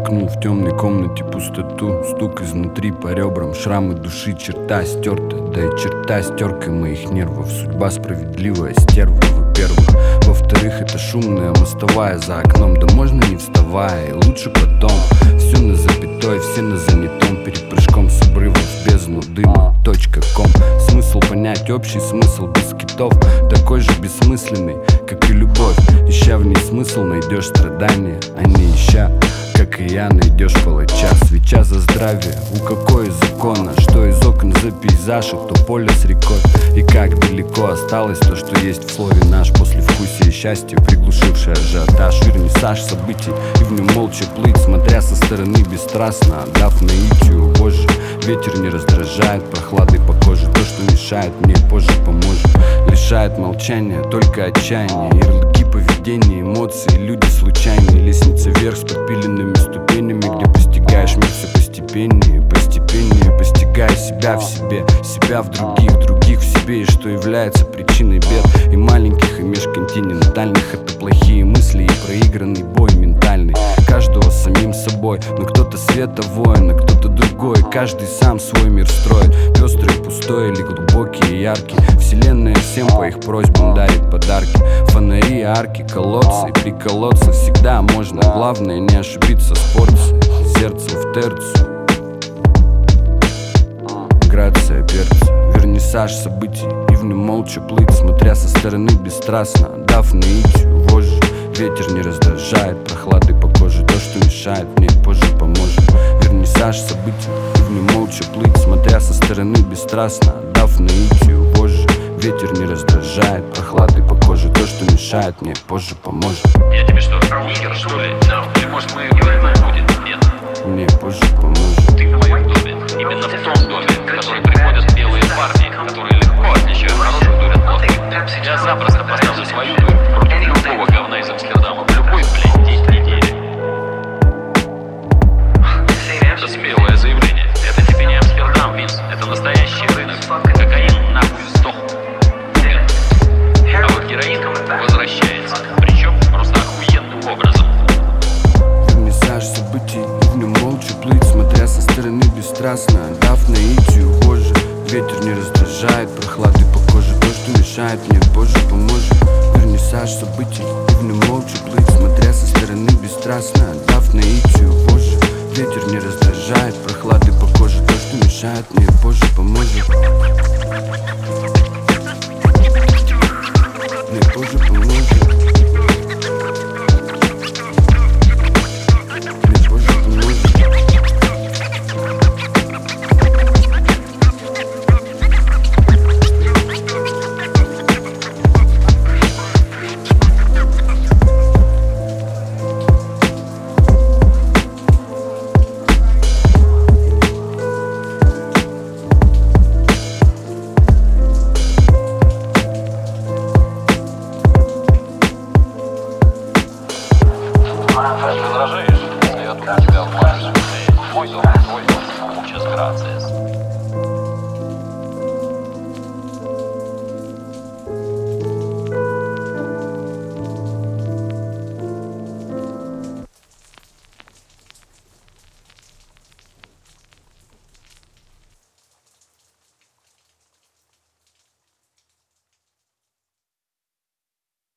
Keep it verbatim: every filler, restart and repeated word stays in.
Толкнул в темной комнате пустоту, стук изнутри по ребрам, шрамы души, черта стерта, да и черта стеркой моих нервов. Судьба справедливая, стерва, во-первых. Во-вторых, это шумная мостовая за окном, да можно не вставая, и лучше потом. Все на запятой, все на занятом, перед прыжком с обрыва в бездну дыма. Точка ком. Смысл понять общий смысл без китов, такой же бессмысленный, как и любовь. Ища в ней смысл, найдешь страдания, а не ища, как и я, найдешь палача. Свеча за здравие, у какой из закона, что из окон за пейзаж, а то поле с рекой. И как далеко осталось то, что есть в слове наш, послевкусие счастья, приглушивший ажиотаж. Вернисаж событий, и в нем молча плыть, смотря со стороны бесстрастно, отдав наитию вожжи. Ветер не раздражает прохладой по коже, то, что мешает мне, позже поможет. Лишает молчания только отчаяние, ярлыки поведения, эмоции, люди случайные. Лестница вверх с подпиленными ступенями, где постигаешь мир все постепеннее, постепеннее, постигая себя в себе, себя в других, других в себе, и что является причиной бед, и маленьких, и межконтинентальных. Это плохие мысли и проигранный бой ментальный, каждого самим собой, но кто-то света воин, а кто-то другой. Каждый сам свой мир строит, пестрый, пустой или глубокий и яркий. Вселенная всем по их просьбам дарит подарки. Фонари, арки, колодцы, и приколоться всегда можно. Главное не ошибиться с порцией, сердцем в терцию. Грация перца, вернисаж событий, и в нем молча плыть, смотря со стороны бесстрастно, отдав наитию вожжи. Ветер не раздражает прохладой по коже, то, что мешает мне, позже поможет. Вернисаж событий, и в нем молча плыть, смотря со стороны бесстрастно, отдав наитию вожжи. Ветер не раздражает прохладой по коже, то, что мешает мне, позже поможет. Я тебе что, нигер, что ли? Или может мы говорим, будет? Нет. Мне позже поможет. Ты в моем доме, именно в том доме, в который приходят белые парни, которые легко отличают хорошую дурь от плохой. Я запросто поставлю свою дурь против любого говна из Амстердама в любой, блин, день недели. Это смелое заявление. Это тебе не Амстердам, Винс. Это настоящий рынок. Кокаин нахуй сдох. А вот героин возвращается. Причем просто охуенным образом. Вернисаж событий, и в нем молча плыть, смотря со стороны бесстрастно, отдав наитию вожжи. Ветер не раздражает прохладой по коже, то, что мешает мне, позже поможет. Вернисаж событий, и в нем молча плыть, смотря со стороны бесстрастно, отдав наитию вожжи. Ветер не раздражает прохладой по коже, то, что мешает мне, позже поможет. Мне позже поможет. Мне позже поможет. Возражаешь, если я тут у тебя в Мой дом, твой дом, muchas gracias.